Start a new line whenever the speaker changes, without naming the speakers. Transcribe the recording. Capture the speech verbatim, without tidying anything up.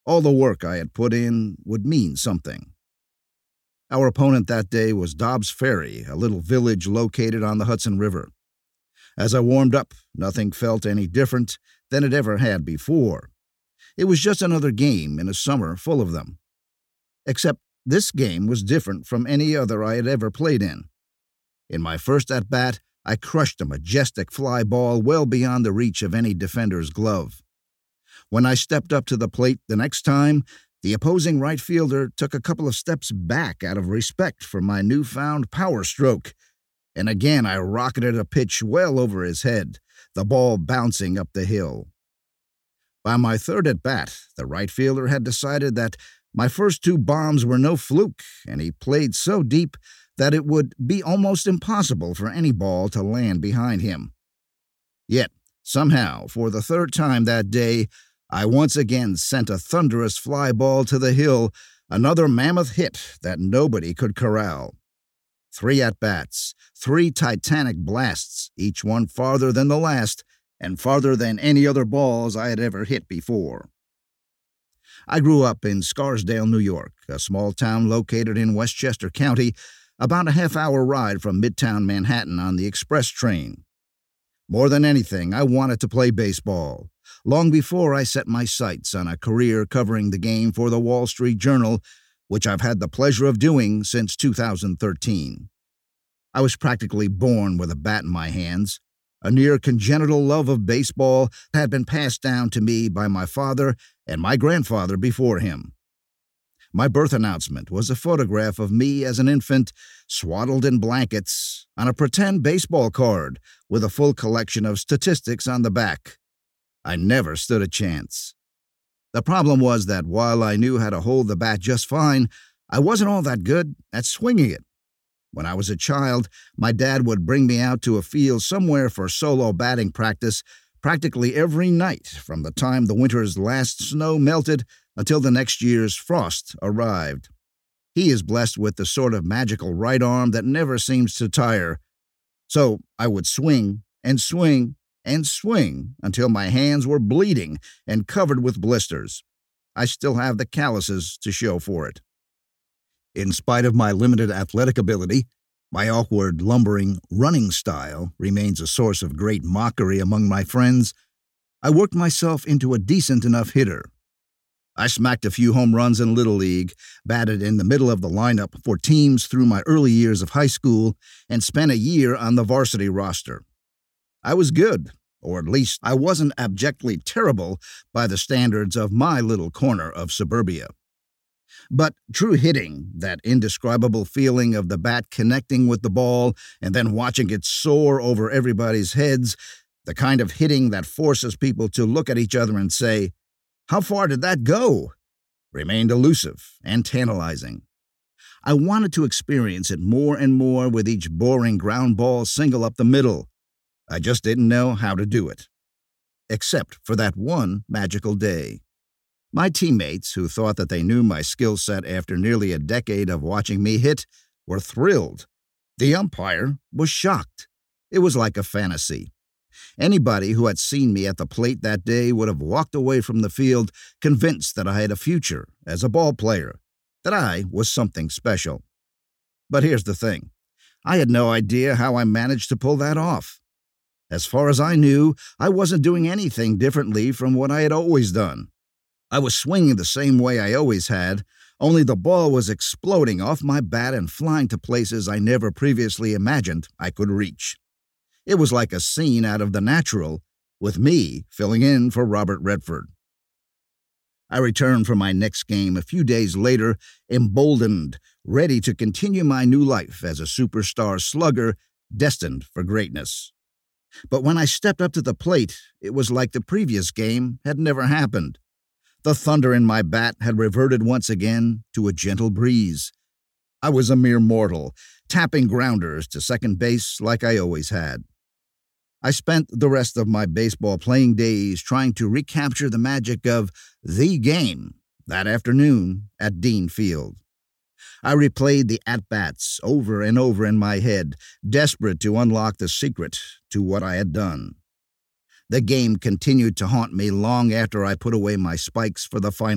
All the work I had put in would mean something. Our opponent that day was Dobbs Ferry, a little village located on the Hudson River. As I warmed up, nothing felt any different than it ever had before. It was just another game in a summer full of them. Except this game was different from any other I had ever played in. In my first at-bat, I crushed a majestic fly ball well beyond the reach of any defender's glove. When I stepped up to the plate the next time, the opposing right fielder took a couple of steps back out of respect for my newfound power stroke, and again I rocketed a pitch well over his head, the ball bouncing up the hill. By my third at-bat, the right fielder had decided that my first two bombs were no fluke, and he played so deep that it would be almost impossible for any ball to land behind him. Yet, somehow, for the third time that day, I once again sent a thunderous fly ball to the hill, another mammoth hit that nobody could corral. Three at-bats, three titanic blasts, each one farther than the last, and farther than any other balls I had ever hit before. I grew up in Scarsdale, New York, a small town located in Westchester County, about a half-hour ride from Midtown Manhattan on the express train. More than anything, I wanted to play baseball, long before I set my sights on a career covering the game for the Wall Street Journal, which I've had the pleasure of doing since two thousand thirteen. I was practically born with a bat in my hands. A near congenital love of baseball had been passed down to me by my father and my grandfather before him. My birth announcement was a photograph of me as an infant, swaddled in blankets, on a pretend baseball card with a full collection of statistics on the back. I never stood a chance. The problem was that while I knew how to hold the bat just fine, I wasn't all that good at swinging it. When I was a child, my dad would bring me out to a field somewhere for solo batting practice practically every night from the time the winter's last snow melted until the next year's frost arrived. He is blessed with the sort of magical right arm that never seems to tire. So I would swing and swing and swing until my hands were bleeding and covered with blisters. I still have the calluses to show for it. In spite of my limited athletic ability, my awkward, lumbering, running style remains a source of great mockery among my friends. I worked myself into a decent enough hitter. I smacked a few home runs in Little League, batted in the middle of the lineup for teams through my early years of high school, and spent a year on the varsity roster. I was good, or at least I wasn't abjectly terrible by the standards of my little corner of suburbia. But true hitting, that indescribable feeling of the bat connecting with the ball and then watching it soar over everybody's heads, the kind of hitting that forces people to look at each other and say, "How far did that go?" remained elusive and tantalizing. I wanted to experience it more and more with each boring ground ball single up the middle. I just didn't know how to do it. Except for that one magical day. My teammates, who thought that they knew my skill set after nearly a decade of watching me hit, were thrilled. The umpire was shocked. It was like a fantasy. Anybody who had seen me at the plate that day would have walked away from the field convinced that I had a future as a ball player, that I was something special. But here's the thing. I had no idea how I managed to pull that off. As far as I knew, I wasn't doing anything differently from what I had always done. I was swinging the same way I always had, only the ball was exploding off my bat and flying to places I never previously imagined I could reach. It was like a scene out of The Natural, with me filling in for Robert Redford. I returned from my next game a few days later, emboldened, ready to continue my new life as a superstar slugger destined for greatness. But when I stepped up to the plate, it was like the previous game had never happened. The thunder in my bat had reverted once again to a gentle breeze. I was a mere mortal, tapping grounders to second base like I always had. I spent the rest of my baseball playing days trying to recapture the magic of the game that afternoon at Dean Field. I replayed the at-bats over and over in my head, desperate to unlock the secret to what I had done. The game continued to haunt me long after I put away my spikes for the final